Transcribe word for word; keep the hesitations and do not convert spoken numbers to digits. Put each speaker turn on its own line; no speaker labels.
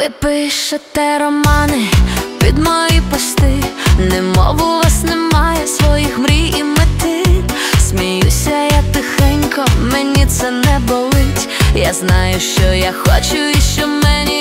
Ви пишете романи під мої пости, немов у вас немає своїх мрій і мети. Сміюся я тихенько, мені це не болить. Я знаю, що я хочу і що мені